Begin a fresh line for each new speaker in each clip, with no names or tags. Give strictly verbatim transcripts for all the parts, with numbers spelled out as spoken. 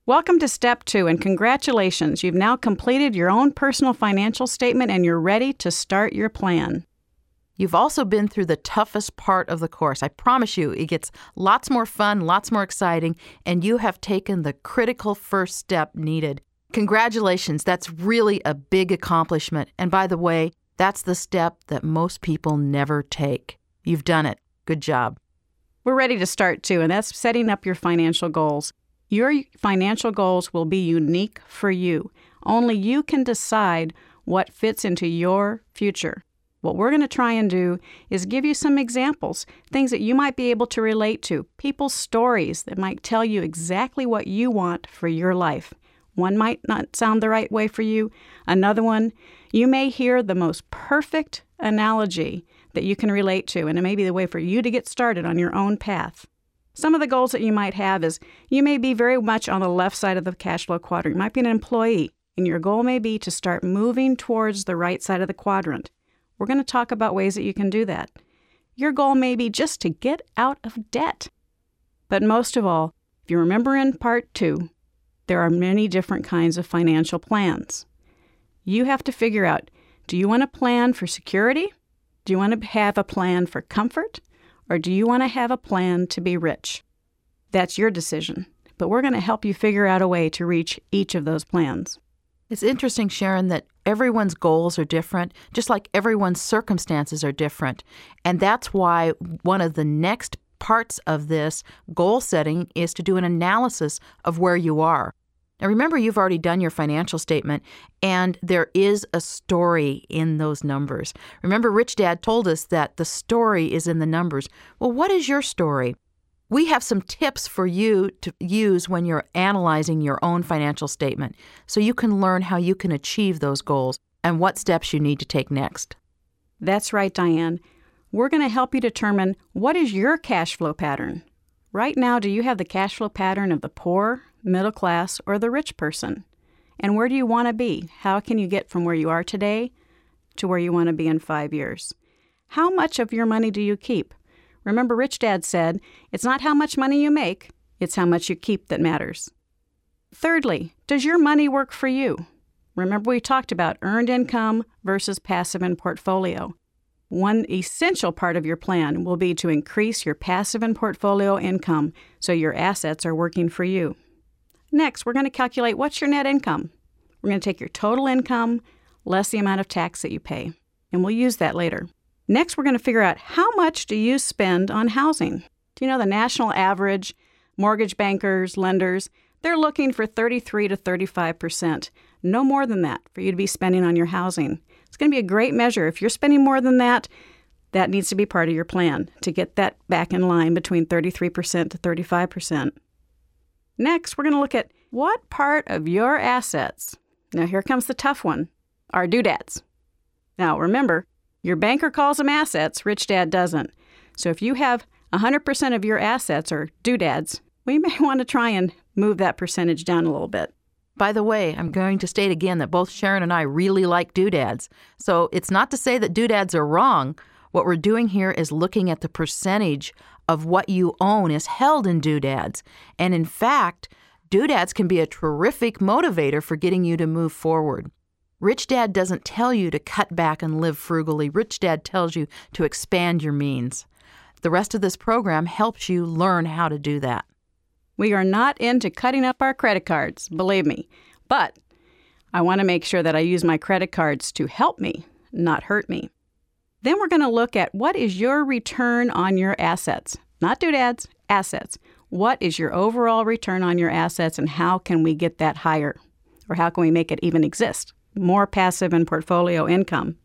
Welcome to step two, and congratulations. You've now completed your own personal financial statement and you're ready to start your plan.
You've also been through the toughest part of the course. I promise you, it gets lots more fun, lots more exciting, and you have taken the critical first step needed. Congratulations. That's really a big accomplishment. And by the way, that's the step that most people never take. You've done it. Good job.
We're ready to start too, and that's setting up your financial goals. Your financial goals will be unique for you. Only you can decide what fits into your future. What we're going to try and do is give you some examples, things that you might be able to relate to, people's stories that might tell you exactly what you want for your life. One might not sound the right way for you. Another one, you may hear the most perfect analogy that you can relate to, and it may be the way for you to get started on your own path. Some of the goals that you might have is you may be very much on the left side of the cash flow quadrant. You might be an employee, and your goal may be to start moving towards the right side of the quadrant. We're going to talk about ways that you can do that. Your goal may be just to get out of debt. But most of all, if you remember in part two, there are many different kinds of financial plans. You have to figure out, do you want a plan for security? Do you want to have a plan for comfort? Or do you want to have a plan to be rich? That's your decision. But we're going to help you figure out a way to reach each of those plans.
It's interesting, Sharon, that everyone's goals are different, just like everyone's circumstances are different. And that's why one of the next parts of this goal setting is to do an analysis of where you are. Now, remember, you've already done your financial statement, and there is a story in those numbers. Remember, Rich Dad told us that the story is in the numbers. Well, what is your story? We have some tips for you to use when you're analyzing your own financial statement so you can learn how you can achieve those goals and what steps you need to take next.
That's right, Diane. We're going to help you determine what is your cash flow pattern. Right now, do you have the cash flow pattern of the poor, middle class, or the rich person? And where do you want to be? How can you get from where you are today to where you want to be in five years? How much of your money do you keep? Remember, Rich Dad said, it's not how much money you make, it's how much you keep that matters. Thirdly, does your money work for you? Remember, we talked about earned income versus passive and portfolio. One essential part of your plan will be to increase your passive and portfolio income so your assets are working for you. Next, we're going to calculate what's your net income. We're going to take your total income less the amount of tax that you pay, and we'll use that later. Next, we're going to figure out how much do you spend on housing. Do you know the national average, mortgage bankers, lenders, they're looking for thirty-three to thirty-five percent, no more than that, for you to be spending on your housing. It's going to be a great measure. If you're spending more than that, that needs to be part of your plan to get that back in line between thirty-three percent to thirty-five percent. Next, we're going to look at what part of your assets, now here comes the tough one, are doodads. Now remember, your banker calls them assets, Rich Dad doesn't. So if you have one hundred percent of your assets are doodads, we may want to try and move that percentage down a little bit.
By the way, I'm going to state again that both Sharon and I really like doodads. So it's not to say that doodads are wrong. What we're doing here is looking at the percentage of what you own is held in doodads. And in fact, doodads can be a terrific motivator for getting you to move forward. Rich Dad doesn't tell you to cut back and live frugally. Rich Dad tells you to expand your means. The rest of this program helps you learn how to do that.
We are not into cutting up our credit cards, believe me. But I want to make sure that I use my credit cards to help me, not hurt me. Then we're going to look at what is your return on your assets. Not doodads, assets. What is your overall return on your assets, and how can we get that higher? Or how can we make it even exist? More passive and portfolio income.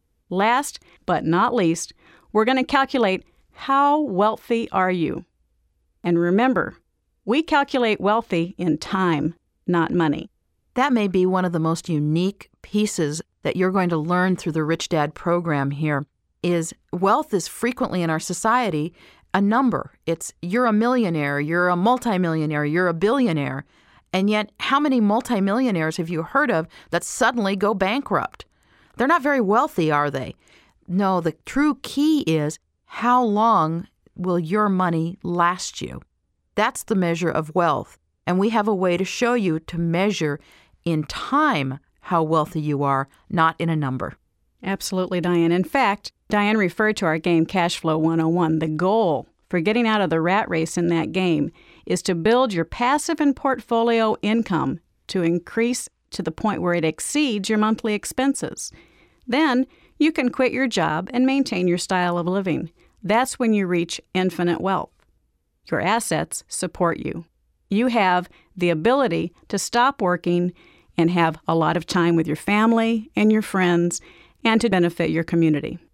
Last but not least, we're going to calculate how wealthy are you. And remember, we calculate wealthy in time, not money.
That may be one of the most unique pieces that you're going to learn through the Rich Dad program here, is wealth is frequently in our society a number. It's you're a millionaire, you're a multimillionaire, you're a billionaire. And yet, how many multimillionaires have you heard of that suddenly go bankrupt? They're not very wealthy, are they? No, the true key is how long will your money last you? That's the measure of wealth. And we have a way to show you to measure in time how wealthy you are, not in a number.
Absolutely, Diane. In fact, Diane referred to our game Cash Flow one oh one. The goal for getting out of the rat race in that game is to build your passive and portfolio income to increase to the point where it exceeds your monthly expenses. Then you can quit your job and maintain your style of living. That's when you reach infinite wealth. Your assets support you. You have the ability to stop working and have a lot of time with your family and your friends and to benefit your community.